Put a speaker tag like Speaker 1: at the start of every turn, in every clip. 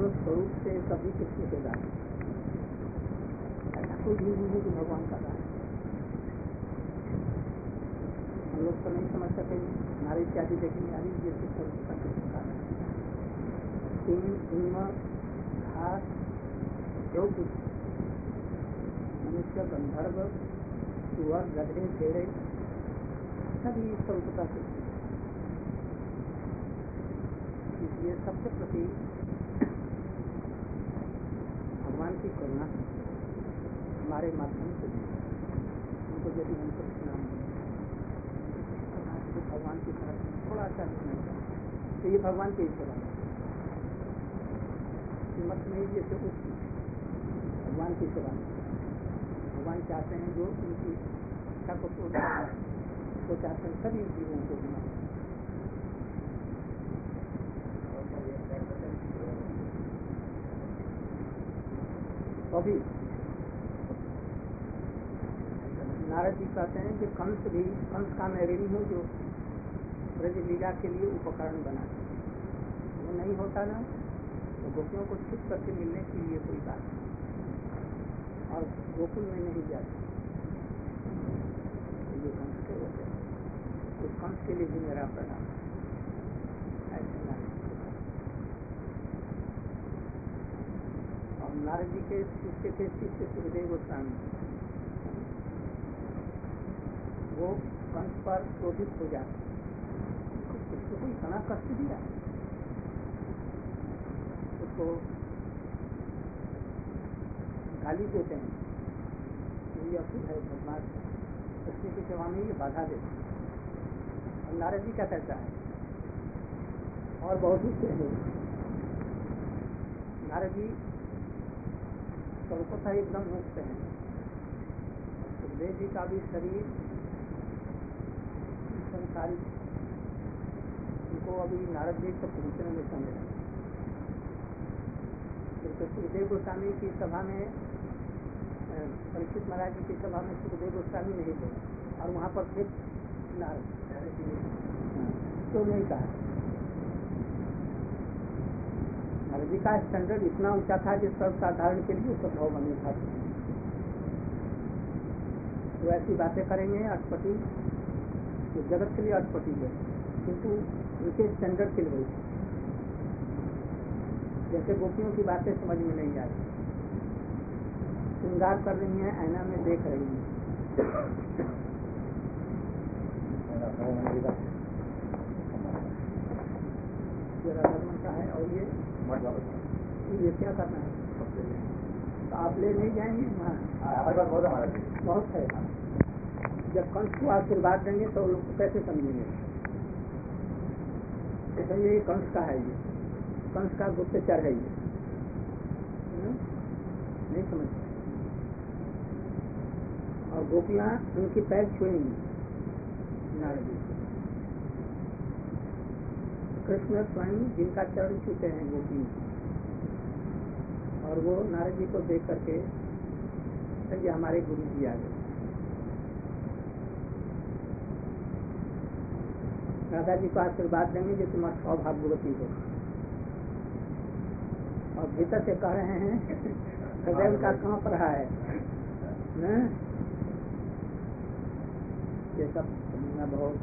Speaker 1: मूल स्वरूप से कभी कृष्ण के गाने, ऐसा कोई भी नहीं है कि भगवान का गाना। हम लोग तो नहीं समझ सके, नारी इत्यादि देखने आ रही जैसे स्वरूप का कृष्ण का गाना। घास जो कुछ मनुष्य, गंधर्व, सुअर, गधे, भेड़े सभी स्वरूप का कृष्ण। इसलिए सबसे प्रति भगवान की करुणा हमारे माध्यम से उनको यदि हम कृष्ण नाम तो भगवान की तरफ थोड़ा सा नहीं तो ये भगवान के सेवा मत नहीं, जैसे उस भगवान की सेवा। भगवान चाहते हैं जो उनकी इच्छा को पूर्ण वो चाहते हैं सभी जीवों को बिना। अभी नारद जी कहते हैं कि कंस का मैं ऋणी हूँ जो ब्रज लीला के लिए उपकरण बना। वो नहीं होता ना तो गोपियों को छुप करके मिलने के लिए कोई बात और गोकुल में नहीं जाते। ये कंस के होते हैं, उस कंस के लिए भी मेरा प्रणाम। ऐसे और नारद जी के शिष्य थे सुखदेव गोस्वामी। वो कंस पर क्रोधित हो जाते, उसको कोई इतना कष्ट दिया, उसको गाली देते हैं, ये अशुभ है, भगवान कृष्ण की सेवा में ये बाधा देते हैं। और नारद जी क्या कहता है और बहुत दूसरे लोग। नारद जी स्वरूपतः एकदम मुक्त हैं। सुखदेव जी का भी शरीर संसारिक, उनको अभी नारद जी को पहुँचने में समय है। तो सुखदेव गोस्वामी की सभा में, परीक्षित महाराज जी की सभा में सुखदेव गोस्वामी नहीं थे और वहाँ पर थे नारद। तो नहीं कहा, नारद जी का स्टैंडर्ड इतना ऊंचा था कि सर्वसाधारण के लिए संभव नहीं था। तो ऐसी बातें करेंगे अटपटी, तो जगत के लिए अटपटी है, किंतु उनके स्टैंडर्ड के लिए जैसे गोपियों की बातें समझ में नहीं आ रही, श्रृंगार कर रही हैं, ऐना में देख रही हैं। ये राधा का है और ये क्या करना है, तो आप ले नहीं जाएंगे हमारे पास बहुत है। जब कंस को आशीर्वाद देंगे तो लोग कैसे समझेंगे? तो ये कंस का है, ये कंस का गुप्तचर है, ये नहीं समझते। और गोपियां उनकी पैर छुएंगी नारद जी। कृष्ण स्वयं जिनका चरण छूते हैं गोपी, और वो नारद जी को देख करके ये हमारे गुरु जी आ गए। राधा जी को आशीर्वाद देंगे जो तुम्हारा सौभाग्यवती हो। और भीतर से कह रहे हैं हृदय का कांप रहा है न? ये सब समझना बहुत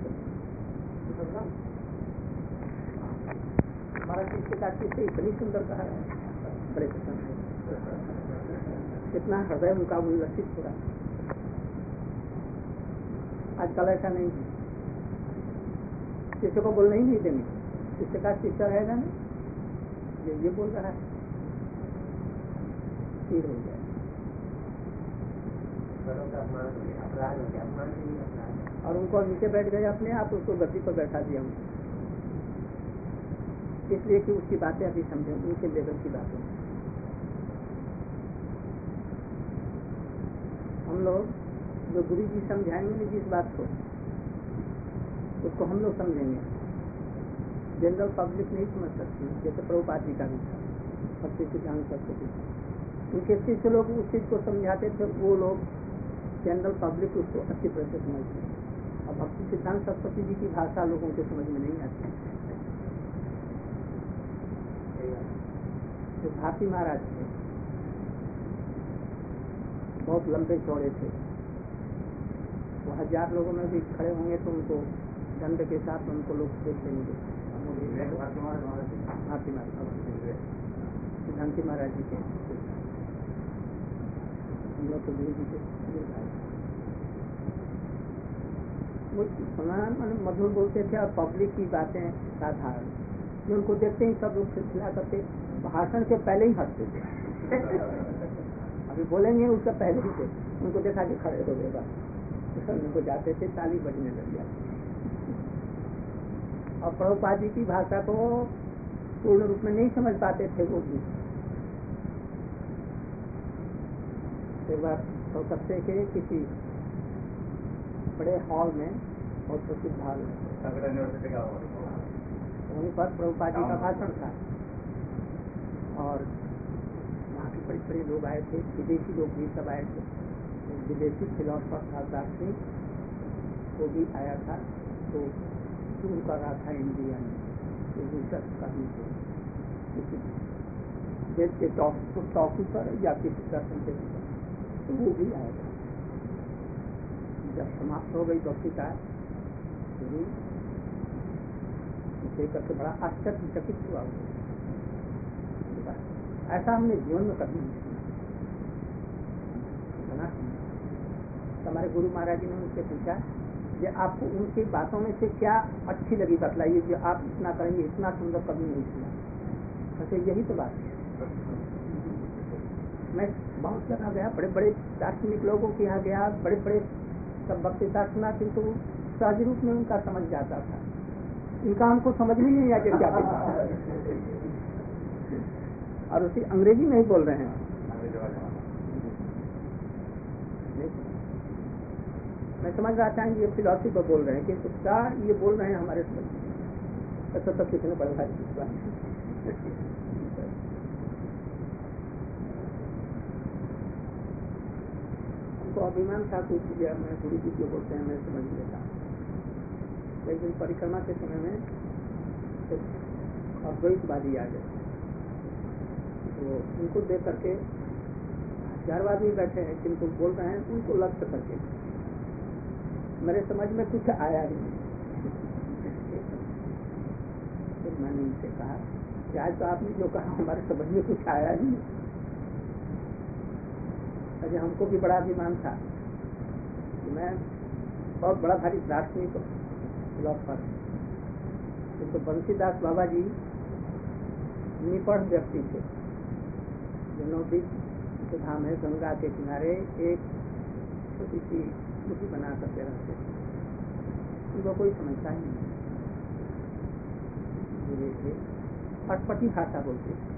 Speaker 1: हमारा शिष्य का शिष्य इतनी सुंदर कहा है, बड़े पसंद है, कितना हृदय उनका उल्लसित हो रहा है। आजकल ऐसा नहीं है, शिष्य को बोलना ही नहीं देंगे। शिष्य का शिष्य रहेगा ना, ये बोल रहा है, स्थिर हो जाए। और उनको नीचे बैठ गए अपने आप, उसको गद्दी पर बैठा दिया उनको, इसलिए कि उसकी बातें अभी समझे, उनके लेवल की बातें। हम लोग जो गुरु जी समझाएंगे जिस बात को, उसको हम लोग समझेंगे, जनरल पब्लिक नहीं समझ सकती। जैसे प्रभुपाद जी का भी था, भक्ति सिद्धांत सरस्वती, उनके शिष्य लोग उस चीज को समझाते थे, वो लोग जनरल पब्लिक उसको अच्छी तरह से समझते हैं। और भक्ति सिद्धांत सरस्वती जी की भाषा लोगों के समझ में नहीं आती। जो भारती महाराज थे बहुत लंबे चौड़े थे, वो 1000 लोगों में भी खड़े होंगे तो उनको दंड के साथ उनको लोग देख लेंगे। भारती महाराज जी के तो गुरु जी के वो समान मधुर बोलते थे और पब्लिक की बातें साधारण, जो उनको देखते ही सब लोग सिलसिला करते, भाषण के पहले ही हंसते थे। अभी बोलेंगे उसका पहले ही थे, उनको देखा कि खड़े हो गए, बस उनको जाते थे, ताली बजने लग जाती। और प्रभुपाद जी की भाषा को पूर्ण रूप में नहीं समझ पाते थे वो भी। एक बार कलकत्ते के किसी बड़े हॉल में, बहुत प्रसिद्ध हॉल, वहीं पर प्रभुपाद जी का भाषण था और वहाँ के बड़े बड़े लोग आए थे, विदेशी लोग भी सब आए थे। विदेशी फिलोसफर था दार्शनिक, वो भी आया था, तो टूर कर रहा था इंडिया में, तो रिसर्च करने के देश के टॉपिक पर या किसी दर्शन के ऊपर, तो वो भी आया था। जब समाप्त हो गई वक्तृता देख करके बड़ा आश्चर्यचकित हुआ। ऐसा हमने जीवन में कभी नहीं सुना। हमारे गुरु महाराज जी ने उनसे पूछा कि आपको उनकी बातों में से क्या अच्छी लगी बतलाइए, जो आप इतना करेंगे, इतना सुंदर कभी नहीं सुना। अच्छा यही तो बात है। मैं बहुत जगह गया, बड़े बड़े दार्शनिक लोगों के यहाँ गया, बड़े बड़े सब वक्तृता सुना, किंतु सहज रूप में उनका समझ जाता था, इनका हमको समझ में नहीं आया क्या और उसी अंग्रेजी में ही बोल रहे हैं। मैं समझ रहा था ये फिलॉसफी पर बोल रहे हैं, किंतु क्या ये बोल रहे हैं हमारे समझ। अच्छा तो कितने बड़े भाई हमको अभिमान था कुछ, मैं गुरु जी जो बोलते हैं मैं समझ लेता। एक दिन परिक्रमा के समय में अद्वैतवादी आ गए, तो उनको देख करके 4 आदमी बैठे हैं, किंतु बोल रहे हैं उनको लक्ष्य करके, मेरे समझ में कुछ आया ही नहीं। फिर मैंने उनसे कहा कि आज तो आपने जो कहा हमारे समझ में कुछ आया ही नहीं। अजय हमको भी बड़ा अभिमान था कि मैं बहुत बड़ा भारी दार्शनिक फिलोसफर, तो बंसीदास बाबा जी निपढ़ व्यक्ति थे, नवदीप के धाम है, गंगा के किनारे एक छोटी सी कुटी बना करके रखते थे, उनको कोई समझता ही नहीं। अटपटी भाषा बोलते थे,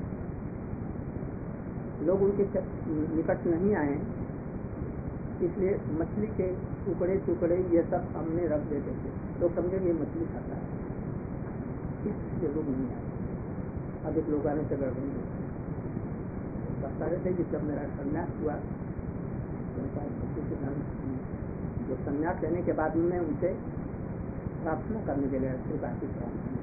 Speaker 1: लोग उनके निकट नहीं आए, इसलिए मछली के टुकड़े टुकड़े ये सब सामने रख देते थे, लोग समझे ये मछली खाता है, इसलिए लोग नहीं आए। अधिक लोग आने से गड़बड़ी बता रहे थे कि जब मेरा संन्यास हुआ, जो संन्यास लेने के बाद मैं उनसे प्रार्थना करने के लिए श्रीकाशी प्रार्थना,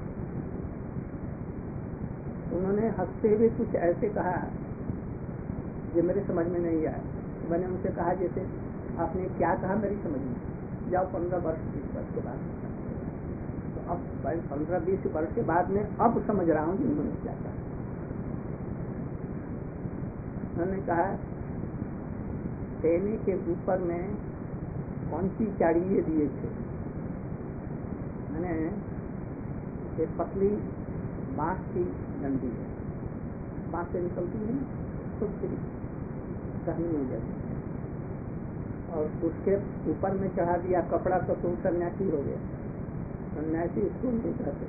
Speaker 1: उन्होंने हंसते हुए कुछ ऐसे कहा जो मेरे समझ में नहीं आया। मैंने उनसे कहा जैसे आपने क्या कहा मेरी समझ में, जाओ 15-20 वर्ष के बाद, तो अब 15-20 वर्ष के बाद में अब समझ रहा हूँ कि उन्होंने क्या कहा। उन्होंने कहा टेने के ऊपर में कौन सी चाड़िए दिए थे, मैंने एक पतली बांस की डंडी है, बांस से निकलती है खुद से कहनी हो जाती, और उसके ऊपर में चढ़ा दिया कपड़ा तो तुम सन्यासी हो गया। सन्यासी इसको नहीं कहते,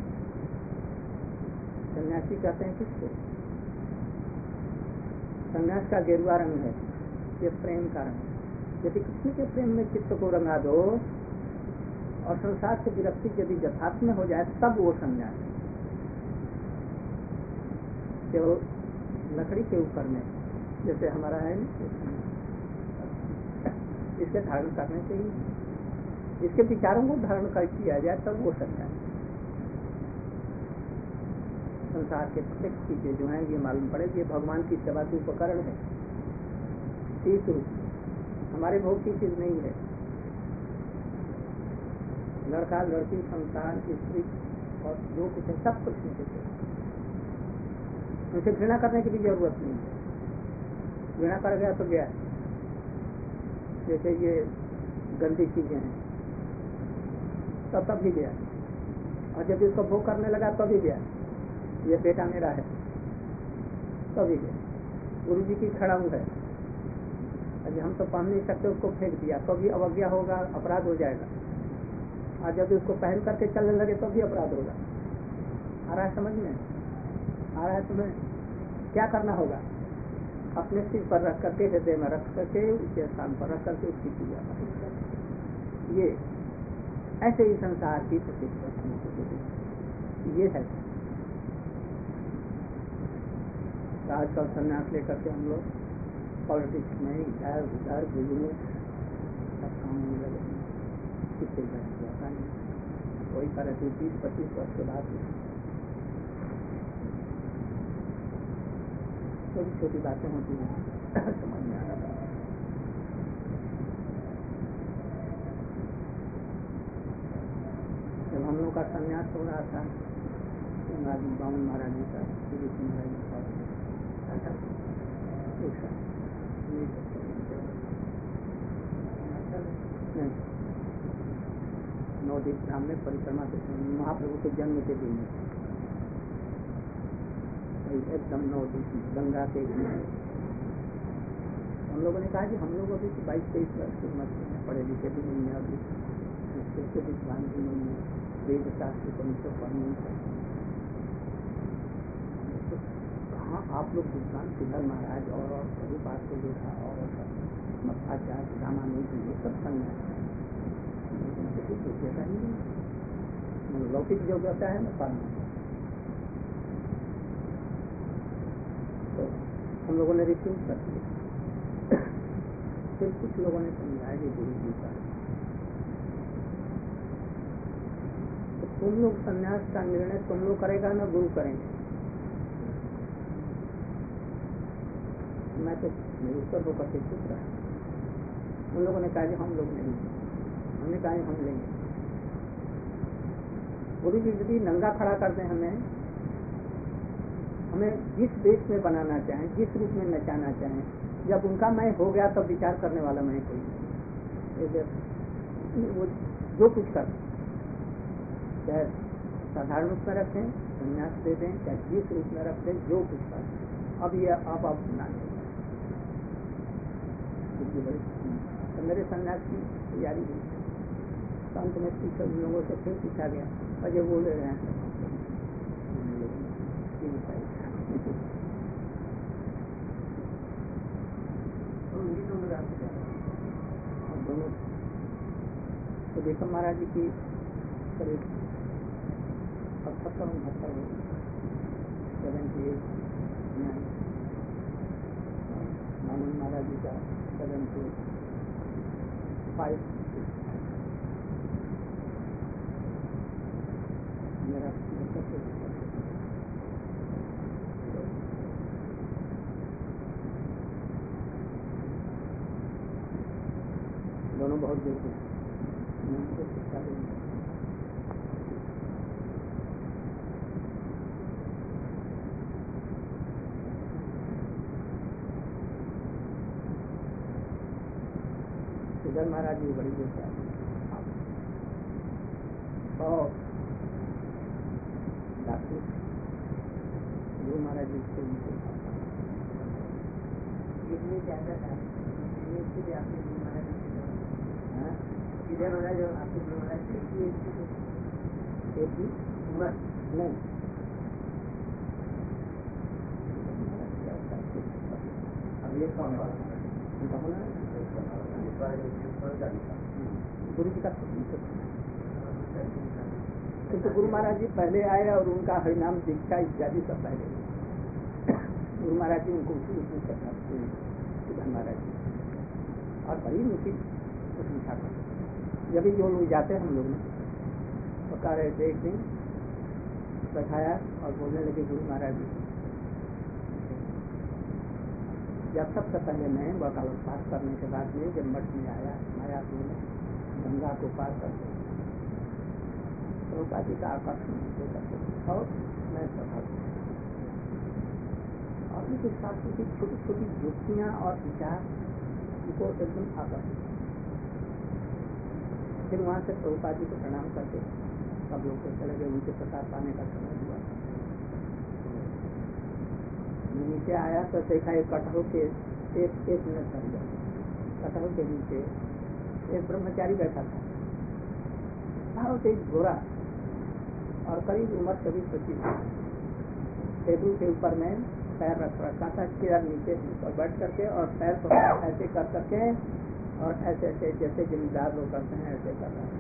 Speaker 1: सन्यासी कहते हैं किसको, सन्यास का गेरुआ रंग है, ये प्रेम का रंग। यदि कृष्ण के प्रेम में चित्त को रंगा दो और संसार से विरक्ति यदि यथार्थ में हो जाए तब वो सन्यास। केवल लकड़ी के ऊपर में जैसे हमारा है इसके धारण करने से ही इसके विचारों को धारण कर किया जाए तब वो सन्यास। संसार के प्रत्येक चीजें जो हैं ये मालूम पड़े कि भगवान की सेवा के उपकरण है, तीस रूप हमारे भोग की चीज नहीं है। लड़का लड़की संसार स्त्री और जो कुछ है सब कुछ नहीं है, उनसे घृणा करने की भी जरूरत नहीं है। घृणा कर गया तो गया, जैसे ये गंदी चीजें हैं तब भी गया, और जब इसको भोग करने लगा तभी गया, ये बेटा मेरा है तभी गया। गुरु जी की खड़ाऊ है, अभी हम तो पहन नहीं सकते, उसको फेंक दिया तो भी अवज्ञा होगा, अपराध हो जाएगा। और जब उसको पहन करके चलने लगे तो भी अपराध होगा। आ रहा है समझ में? आ रहा है तुम्हें? क्या करना होगा? अपने सिर पर रख करके, हृदय में रख करके, उसके स्थान पर रख करके उसकी पूजा करें। ये ऐसे ही संसार की ये है। आजकल संन्यास लेकर के हम लोग पॉलिटिक्स में इधर उधर बिजनेस सब काम में लगे, किससे जाता नहीं, कोई करे 20-25 वर्ष के बाद छोटी छोटी बातें होती हैं समझ में आ रहा है। जब हम लोग का संन्यास हो रहा था, बामन महाराज जी का, श्री महाराज जी का, नवदीप धाम में परिक्रमा के महाप्रभु के जन्म के दिन एकदम नवदीप गंगा के दिन हम लोगों ने कहा कि हम लोग अभी 22-23 वर्ष की उम्र में पढ़े लिखे भी नहीं है, अभी उसके विद्वान भी नहीं है, वेद शास्त्र को तो पढ़ नहीं सकते। हाँ, आप लोग विद्वान सिद्धर महाराज और प्रभुपाद को देखा और मध्वाचार्य रामानुज ये सब संन्यास कुछ योग्यता ही नहीं, लौकिक योग्यता है न पढ़ना। तो हम लोगों ने रिफ्यूज कर दिया। फिर कुछ लोगों ने समझाया कि गुरु जी का तो तुम लोग संन्यास का निर्णय तुम लोग करेगा ना गुरु करेंगे। मैं तो निरुत्तर होकर के चुप रहा। उन लोगों ने कहा कि हम लोग नहीं, हमने कहा हम लेंगे। गुरु जी यदि नंगा खड़ा कर दें हमें जिस देश में बनाना चाहें, जिस रूप में नचाना चाहें, जब उनका मैं हो गया तब विचार करने वाला मैं कोई नहीं। वो जो कुछ कर, चाहे साधारण रूप में रखें, संन्यास दे दें, चाहे जिस रूप में रख दें, जो कुछ कर, अब ये आप सुना लें। तो मेरे संन्यास की तैयारी हुई, तो अंत में पूछा उन लोगों से, फिर पूछा गया और जो बोल रहे हैं दोनों। तो देखो महाराज जी की करीब 78 मामन महाराज जी का 75 मेरा दोनों बहुत देते हैं, उनको शिक्षा देंगे। सिद्धर महाराज जी बड़ी देते हैं और डॉक्टर गुरु महाराज जी से इतनी ज्यादा था, इसलिए आपने गुरु महाराज जी इधर वाला जो आपके गुरु महाराज जी एक ही उम्र नहीं, अब ये कौन है गुरु जी का। तो गुरु महाराज जी पहले आए और उनका हरिनाम दीक्षा इत्यादि सब पहले गुरु महाराज जी उनको उसी उसमें करना सिद्धर महाराज जी और बड़ी उनकी प्रशंसा करते। जब भी जो लोग जाते हैं हम लोग ने तो कह रहे थे एक दिन बैठाया और बोलने लगे गुरु महाराज जी, जब सबसे पहले मैं वकालत पास करने के बाद में जब मठ में आया मायापुर में गंगा को पार करके प्रभुपाद जी का आकर्षण और मैं सफल और उनके शास्त्र की छोटी छोटी युक्तियाँ और विचार उनको एकदम आकर्षित। फिर वहाँ से प्रभुपाद जी को प्रणाम करके सब लोग को चले गए। उनके प्रसाद पाने का समय हुआ। नीचे आया तो देखा एक कटहल के एक मिनट बन गया। कटहल के नीचे एक ब्रह्मचारी बैठा था, बहुत एक गोरा और करीब उम्र 24-25। टेबल के ऊपर में पैर रख रखा था, चेयर नीचे ऊपर बैठ करके और पैर को ऐसे कर करके और ऐसे ऐसे जैसे जमींदार लोग करते हैं ऐसे कर रहा है।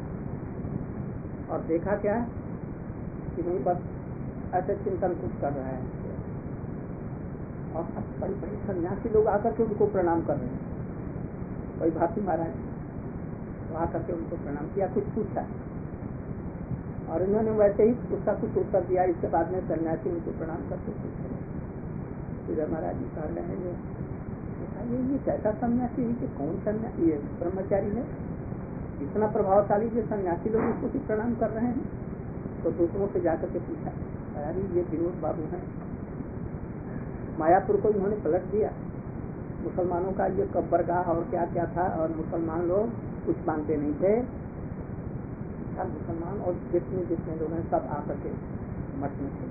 Speaker 1: और देखा क्या कि नहीं, बस ऐसे चिंतन कुछ कर रहा है। और बड़ी बड़ी सन्यासी लोग आकर के उनको प्रणाम कर रहे हैं। वही भारती महाराज तो आकर के उनको प्रणाम किया, कुछ पूछा और इन्होंने वैसे ही उसका कुछ उत्तर दिया। इसके बाद में सन्यासी उनको प्रणाम करके पूछे, इधर महाराज जी कह रहे हैं ये कैसा सन्यासी है कि कौन सन्यासी, ये ब्रह्मचारी है इतना प्रभावशाली जो सन्यासी लोग उसको भी प्रणाम कर रहे हैं। तो दूसरों से जाकर के पूछा, अरे ये विनोद बाबू हैं। मायापुर को इन्होंने पलट दिया। मुसलमानों का ये कब्बरगाह और क्या क्या था, और मुसलमान लोग कुछ मानते नहीं थे। सब मुसलमान और जितने जितने लोग हैं सब आकर के मठ में थे।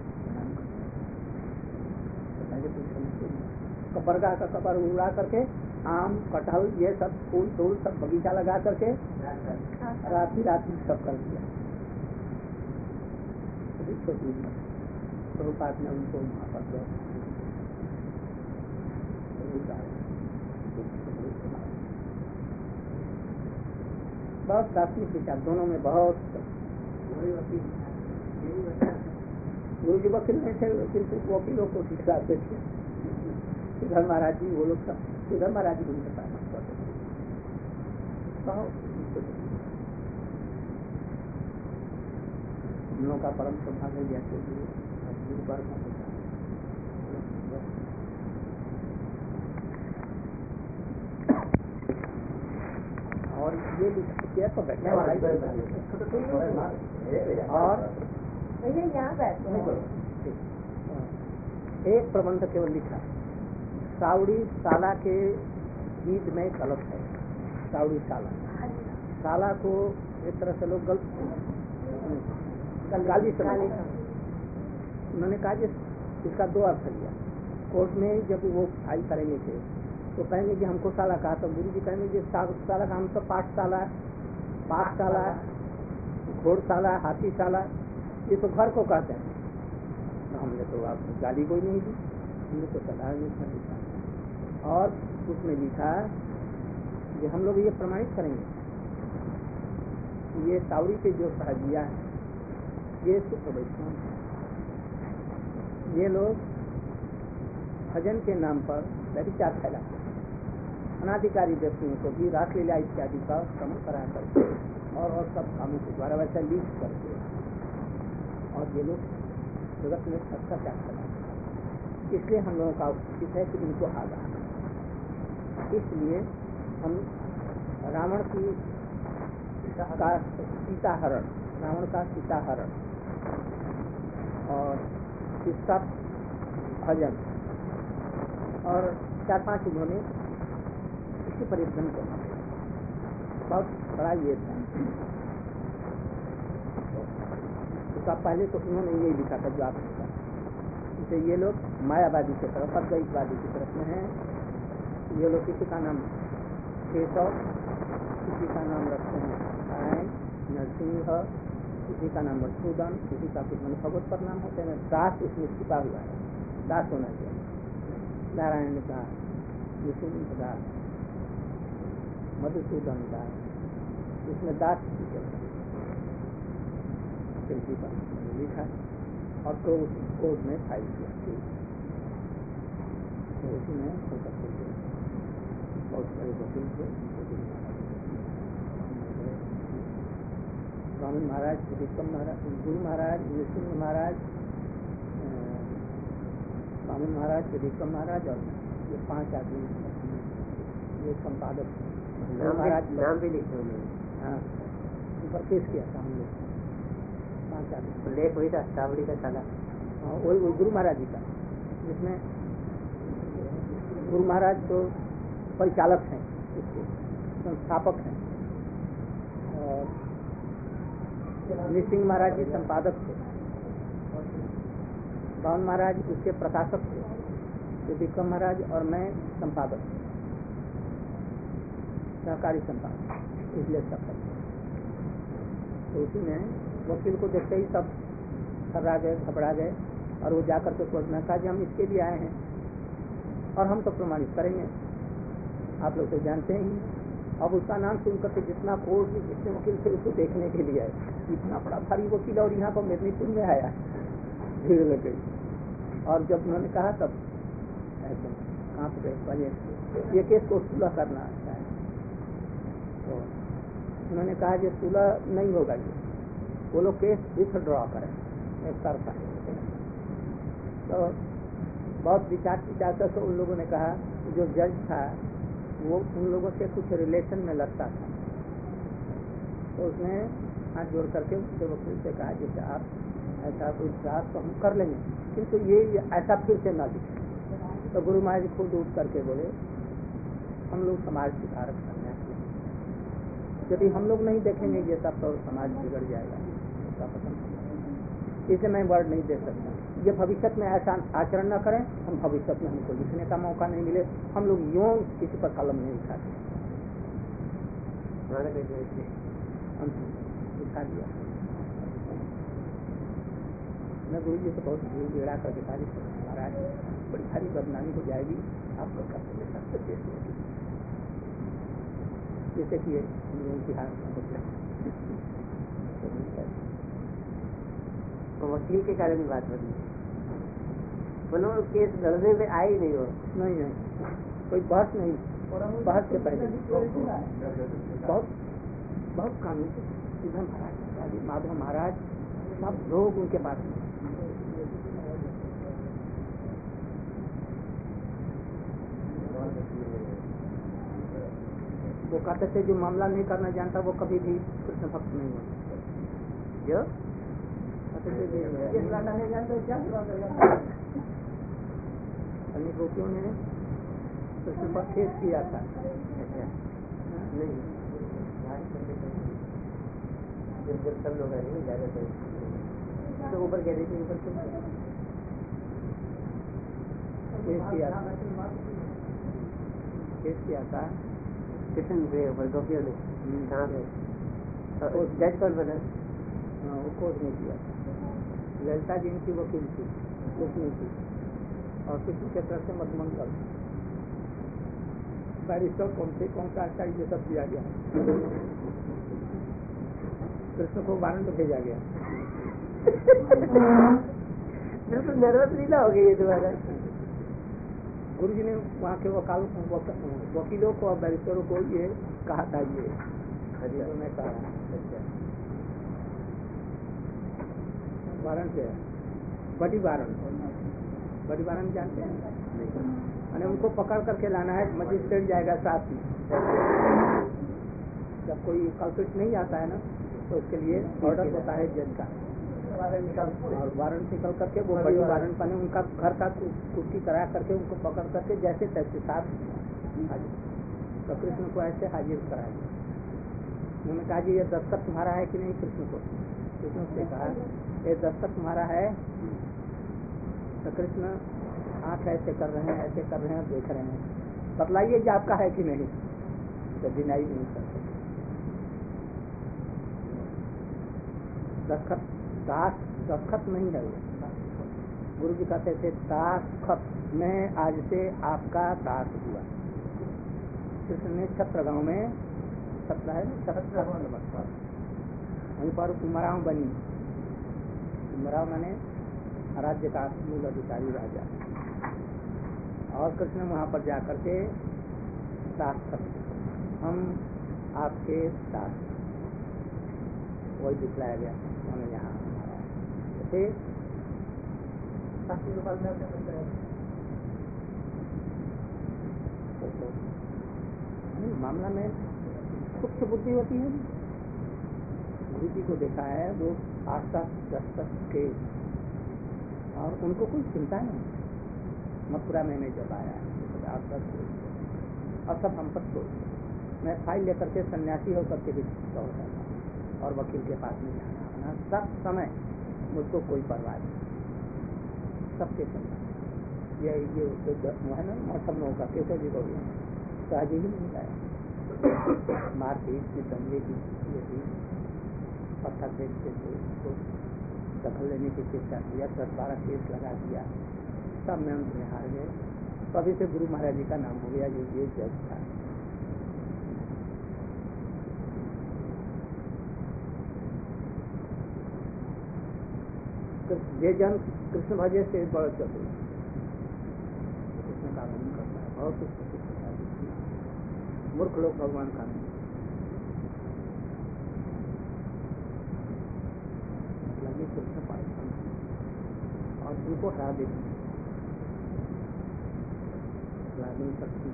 Speaker 1: कब्बरगाह का कब्र उड़ा करके आम कटहल ये सब फूल फूल सब बगीचा लगा करके रात ही सब कर दिया। प्रभुपाद ने उनको वहाँ पर बहुत दार्शनिक विचार दोनों में बहुत। गुरु जी वकील नहीं थे, किंतु वकीलों को सिखाते थे। श्रीधर महाराज जी वो लोग सब श्रीधर महाराज जी उनके पास बहुत। हम लोग का परम सौभाग्य जैसे और ये लिखा तो बैठने वाला और यहाँ बैठते एक प्रबंध केवल लिखा, सावड़ी साला के बीज में गलत है। सावड़ी साला को एक तरह से लोग गलत गाली से उन्होंने कहा कि इसका दो अर्थ लिया। कोर्ट में जब वो फाइल करेंगे थे तो कहेंगे कि हमको साला कहा, तो गुरु जी कहेंगे कि साला का हम तो पाठशाला घोड़शाला हाथीशाला ये तो घर को कहते हैं। तो हमने तो आपको गाली कोई नहीं दी, हमने तो सलाह नहीं दी। और उसमें लिखा कि हम लोग ये प्रमाणित करेंगे ये सावड़ी के जो साहजिया है ये शुद्ध वैष्णव है। ये लोग भजन के नाम पर व्यभिचार फैलाते हैं, अनाधिकारी व्यक्तियों को भी रासलीला इत्यादि का श्रवण करा करके और सब कामों के द्वारा वैसा लीक करके और ये लोग जगत में भ्रष्टाचार फैलाते हैं। इसलिए हम लोगों का उचित है कि इनको आगाह। इसलिए हम रावण का सीताहरण और इसका भजन और 4-5 उन्होंने इसी पर एकदम को बहुत बड़ा ये था। उसका पहले तो उन्होंने यही लिखा था जो आपने कहा, जैसे ये लोग मायावादी की तरफ अद्वैतवादी की तरफ में हैं। ये लोग किसी का नाम केशव, किसी का नाम रखते हैं नरसिंह, किसी का नाम मधुसूदन, किसी का कुछ मन भगवत पर नाम होते हैं। दास इसमें छिपा हुआ है, दास होना चाहिए। नारायण दास, नृसिंह दास, मधुसूदन दास, इसमें दास लिखा और तो कोर्ट में फाइल किया। तो उसी में बहुत बड़े वकील थे, स्वामी महाराज, त्रिविक्रम महाराज, गुरु महाराज, नृसिंह महाराज, स्वामी महाराज, त्रिविक्रम महाराज और ये 5 आदमी ये संपादक
Speaker 2: नाम भी लिखे उन्होंने।
Speaker 1: हाँ, ऊपर पेश किया था हम लोग 5 आदमी।
Speaker 2: लेख वही था सावड़ी का साला।
Speaker 1: हाँ, वही गुरु महाराज जी का, जिसमें गुरु महाराज तो परिचालक हैं, इसके संस्थापक हैं, और नृसिंह महाराज जी संपादक थे, पवन महाराज उसके प्रकाशक थे, त्रिविक्रम महाराज और मैं संपादक, सहकारी संपादक, इसलिए सब। तो उसी में वकील को देखते ही सब थर्रा गए, घबरा गए, और वो जाकर के कोर्ट में कहा कि हम इसके लिए आए हैं और हम तो प्रमाणित करेंगे, आप लोग तो जानते ही। अब उसका नाम सुनकर के जितना कोर्ट में जितने वकील थे उसको देखने के लिए आए, इतना बड़ा भारी वकील और यहाँ पर मेदिनीपुर में आया, भीड़ लग गई। और जब उन्होंने कहा तब ऐसे कांप गए, ये केस को सुलह करना अच्छा है। तो उन्होंने कहा कि सुलह नहीं होगा, ये वो लोग केस विथड्रॉ करें एक तरफा। तो बहुत विचार करके उन लोगों ने कहा, जो जज था वो उन लोगों से कुछ रिलेशन में लगता था, तो उसने हाथ जोड़ करके उसके वकील से कहा जैसे आप ऐसा कोई बात तो हम कर लेंगे, किंतु ये ऐसा फिर से ना दिखे। तो गुरु महाराज खुद उठ करके बोले, हम लोग समाज सुधारक सन्यासी, यदि हम लोग नहीं देखेंगे ये सब तो समाज बिगड़ जाएगा, उसका पसंद। इसे मैं वर्ड नहीं दे सकता, ये भविष्य में ऐसा आचरण न करें, हम भविष्य में हमको लिखने का मौका नहीं मिले, हम लोग यूं किसी पर कलम नहीं उठाते। हम उठा दिया। मैं गुरु जी से बहुत भूल गिरा कर दिखा दी, महाराज बड़ी सारी बदनामी हो जाएगी, आप लोग करते सकते देश में, जैसे कि इतिहास
Speaker 2: तो वकील के कारण ही बात बनी, बोलो केस लड़ने में आई नहीं हो।
Speaker 1: नहीं, कोई बहस नहीं, बहस के पहले बहुत बहुत कानून, इधर महाराज, माधव महाराज, सब लोग उनके पास। वो कहते थे जो मामला नहीं करना जानता वो कभी भी कृष्ण भक्त नहीं होता।
Speaker 2: जो
Speaker 1: अनेक रोटियों ने कृष्ण पर केस किया था।
Speaker 2: नहीं, जब सब लोग आए ज्यादा तो ऊपर कह रही थी, ऊपर क्यों
Speaker 1: केस किया था
Speaker 2: कृष्ण के ऊपर गोपियों ने। कहाँ पे जज कौन बना?
Speaker 1: वो कोर्ट में किया था, ललिता जी इनकी वकील थी, उसने की, और कृष्ण के तरफ से मधुमंगल बैरिस्टर कौन सा अच्छा ये सब किया गया। कृष्ण को वारंट भेजा गया।
Speaker 2: बिल्कुल नर्वस लीला हो गई ये दोबारा।
Speaker 1: गुरु जी ने वहाँ के वकीलों को और बैरिस्टरों को ये कहा था, ये मैं कहा वारंट है, बड़ी वारंट जानते हैं, मैंने उनको पकड़ करके लाना है, मजिस्ट्रेट जाएगा साथ ही। जब कोई कल्प्रिट नहीं आता है ना तो उसके लिए ऑर्डर होता है जज का, और वारंट निकल करके वो बड़ी वारंट बने, उनका घर का कुर्सी करा करके उनको पकड़ करके जैसे तैसे साथ हाजिर। तो कृष्ण को ऐसे हाजिर कराया। उन्होंने कहा जी ये दस्तखत तुम्हारा है कि नहीं? कृष्ण को, कृष्ण से कहा ये दस्तखत तुम्हारा है? तो कृष्ण आँख ऐसे कर रहे हैं, ऐसे कर रहे हैं, देख रहे हैं, बतलाइए कि आपका है कि नहीं। तो डिनाई नहीं करते। दस्तखत नहीं है वो। गुरु जी कहते थे दासखत, मैं आज से आपका दास हुआ। कृष्ण ने छत्रगांव में, छत्र है ना, छत्र वहीं पर उमराव बनी। उमराव माने राज्य का मूल अधिकारी राजा, और कृष्ण वहाँ पर जाकर के दासखत, हम आपके दास। वही दिखलाया गया उन्होंने यहाँ। फिर मामला में सूक्ष्म बुद्धि होती है। गुरु जी को देखा है वो 8-10 के, और उनको कोई चिंता नहीं। मथुरा में मैं जब आया 8-10 और सब हम पर छोड़, मैं फाइल लेकर के सन्यासी होकर के भी दौड़ता था और वकील के पास में जाना आना सब समय, मुझको कोई परवाह नहीं, सबके समय ये वो है ना मौसम लोगों का कैसे भी हो गया सहज ही नहीं लाया। मारपीट में दंगे की ये थी, पत्थर फेंकते थे, उसको दखल लेने की चेष्टा किया, 10-12 केस लगा दिया, सब में अंत में हार गए। तभी से गुरु महाराज जी का नाम हो गया जो ये जज था। ये जन कृष्ण भजे से बड़ा चतुर, कृष्ण का भजन करता है, बहुत कुछ मूर्ख लोग भगवान का नहीं, लगे कृष्ण पाए और उनको हरा देते नहीं सकती।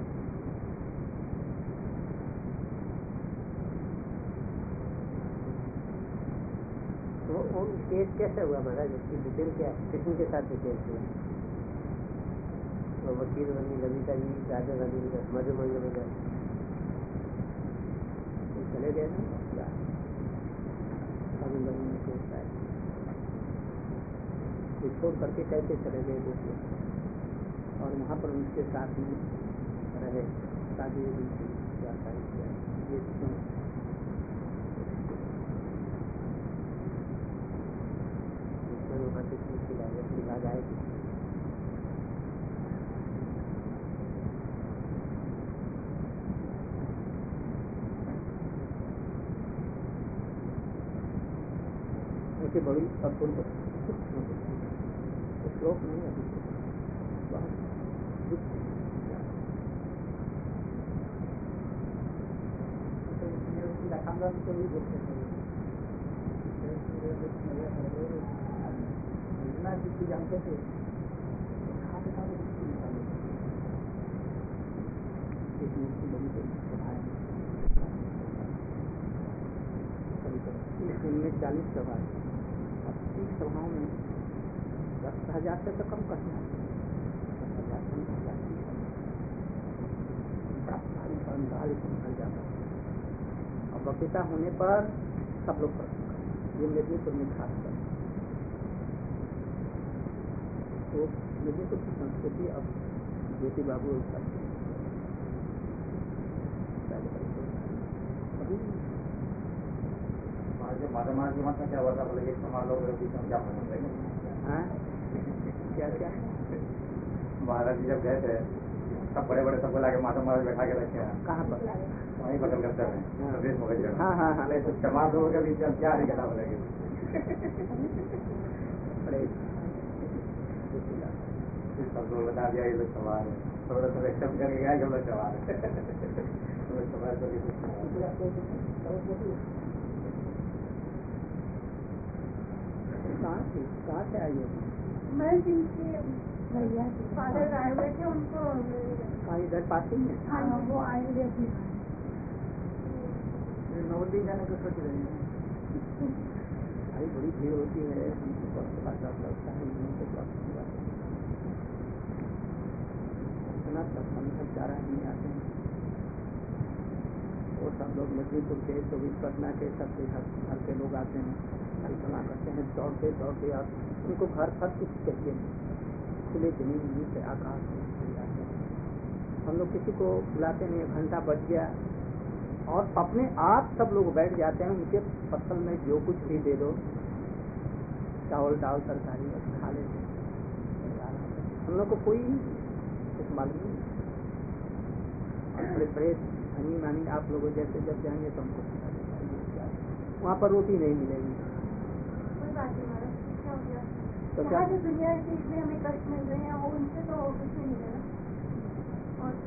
Speaker 2: वो केस कैसे हुआ महाराज, उसकी डिटेल क्या है, किसी के साथ डिटेल हुआ? तो वकील बनी ललिता जी, राजा गांधी मधुमंगल वगैरह
Speaker 1: चले गए ना, अभी लोगों ने सोचता है वो छोड़ करके कैसे चले गए दूसरे, और वहाँ पर उनके साथ में रहे, शादी ये
Speaker 2: वहाँ से खिलाया आएगी।
Speaker 1: बड़ी अपूर्व श्लोक नहीं है, जानते थे दिन में 40 सभा, 30 सभाओं में 10,000 से तो कम करना है, 10,000 जाता है। और वक्ता होने पर सब लोग करते, ये मेदिनीपुर में खास कर तो मेदिनीपुर की संस्कृति अब ज्योति बाबू
Speaker 3: महाराज क्या हुआ था, बोले समाज लोग क्या
Speaker 1: क्या क्या
Speaker 3: महाराज जी जब गए थे सब बड़े बड़े सबको लाके माता महाराज बैठा के रखे हैं,
Speaker 1: कहाँ पर
Speaker 3: वहीं बगल करते हैं प्रदेश में।
Speaker 1: हाँ
Speaker 3: समाज लोगों के बीच क्या नहीं कहना बोलेगी सब लोग बता दिया ये लोग सवाल है, थोड़ा सा एक्सेप्ट करके गया कि लोग सवाल
Speaker 1: कहाँ से आई है?
Speaker 4: मैं जिनके भैया फादर आए हुए थे उनको
Speaker 1: इधर पास में।
Speaker 4: हाँ वो आए हुए अपनी
Speaker 1: नवोदय जाने को सोच रहे हैं। भाई बड़ी भीड़ होती है, हमको बहुत लगता है, इतना सब चारा नहीं आते हैं। वो सब लोग मेदिनीपुर के 24 पटना के सब घर के लोग आते हैं, कल्पना करते हैं दौड़ते दौड़ते, और उनको घर पर कुछ चाहिए नहीं, खुले जमीन नीचे आकाश में जाते हैं। हम लोग किसी को बुलाते नहीं, घंटा बज गया और अपने आप सब लोग बैठ जाते हैं, उनके पत्तल में जो कुछ भी दे दो, चावल दाल तरकारी बस खा लेते हैं। हम लोग को कोई कुछ मालूम नहीं। और बड़े बड़े धनी मानी आप लोगों जैसे जब जाएंगे तो हमको वहाँ पर रोटी नहीं मिलेगी।
Speaker 4: तो क्या जो दुनिया की हमें कष्ट मिल रहे हैं उनसे तो कुछ नहीं मिलेगा। और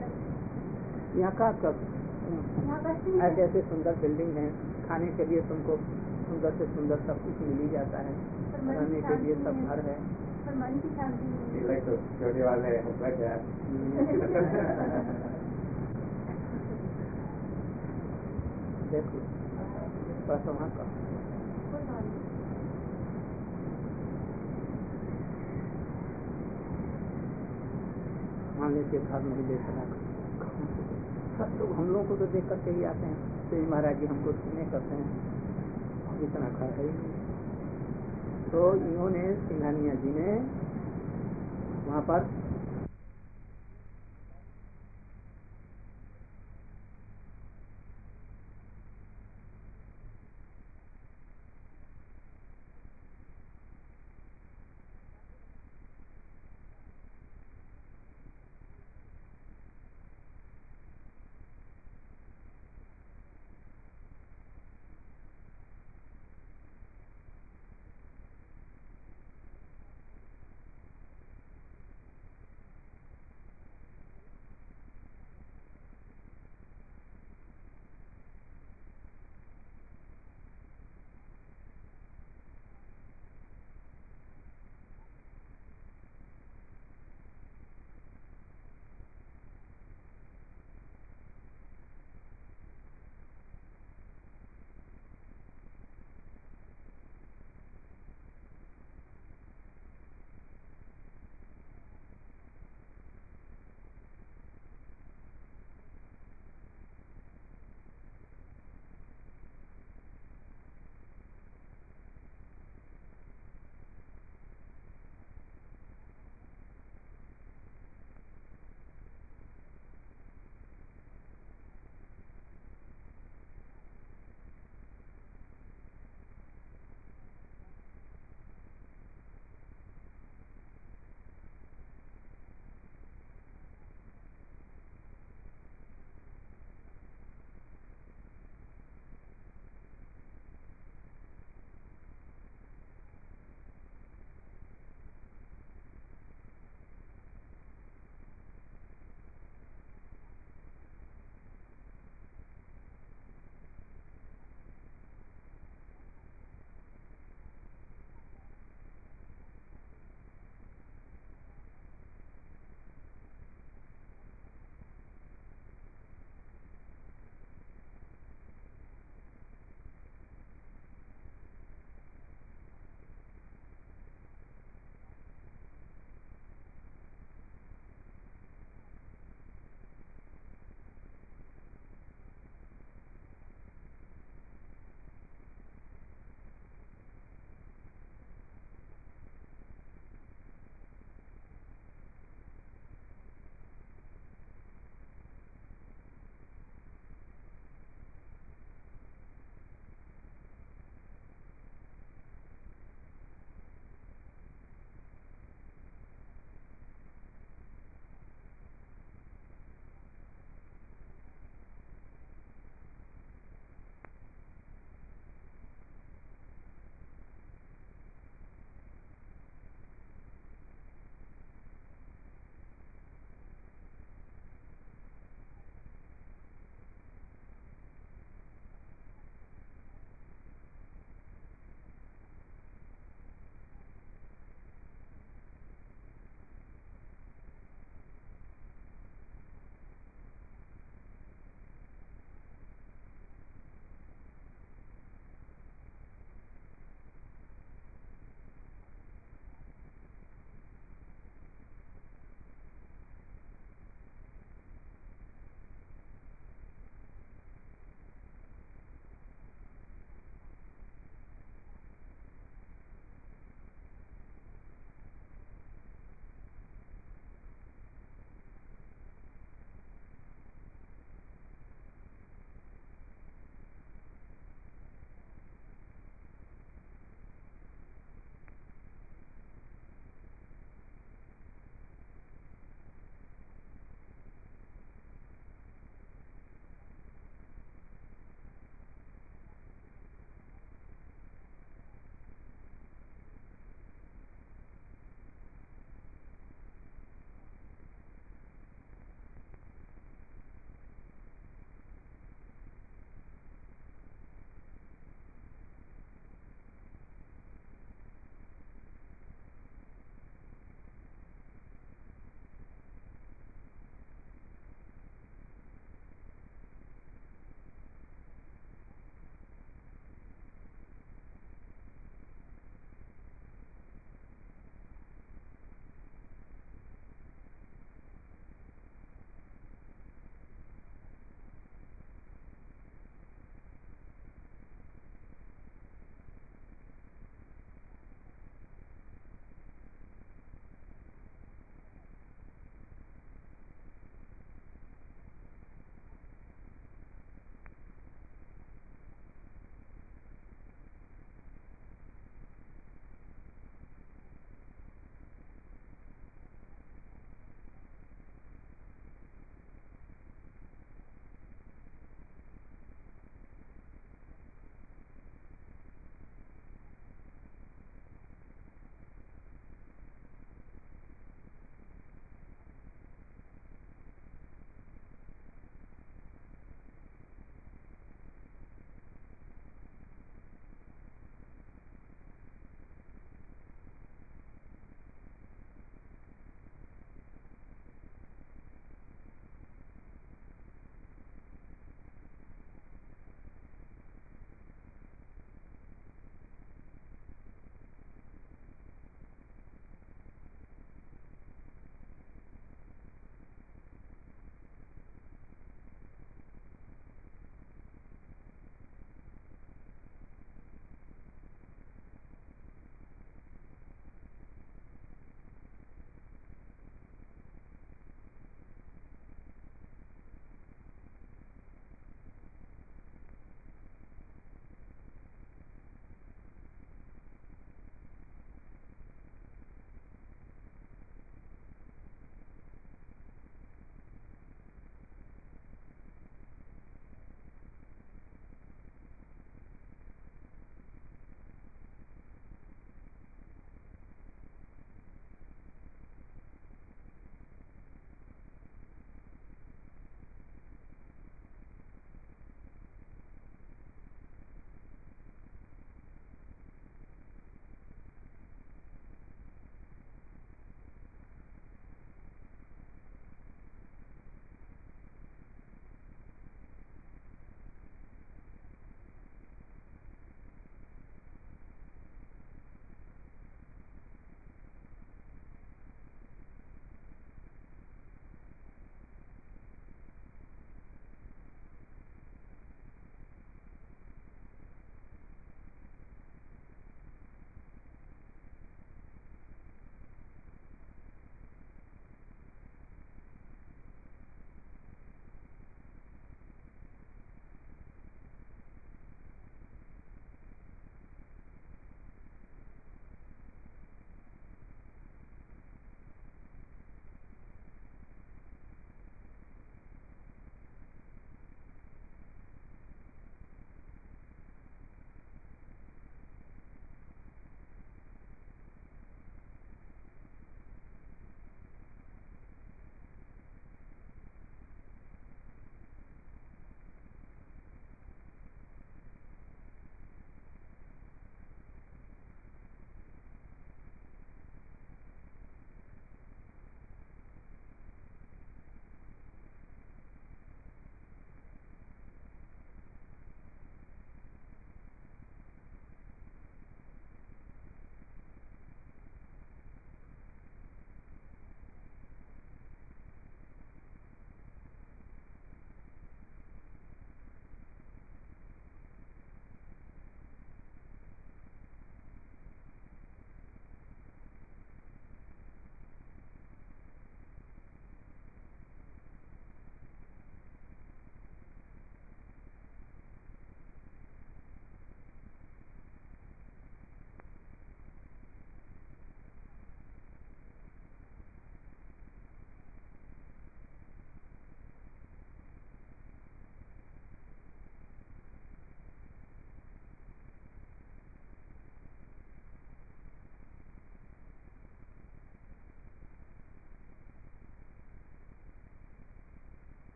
Speaker 1: यहाँ का ऐसे ऐसे सुंदर बिल्डिंग है, खाने के लिए तुमको सुंदर से सुंदर सब कुछ मिल ही जाता है,
Speaker 4: पर मन
Speaker 1: रहने
Speaker 4: की
Speaker 1: के लिए
Speaker 4: शांति
Speaker 1: सब
Speaker 4: नहीं
Speaker 1: घर है।
Speaker 4: पर मन की शांति नहीं है।
Speaker 3: लाइक तो छोटे वाले फ्लैट है।
Speaker 1: देखो बस वहाँ का
Speaker 4: कोई बात नहीं।
Speaker 1: मान लीजिए घर नहीं ले सका, सब लोग हम लोगों को तो देख करके ही आते हैं, तो ये महाराज जी हमको सुने करते हैं, इतना घर है ही नहीं। तो इन्होंने सिंघानिया जी ने वहाँ पर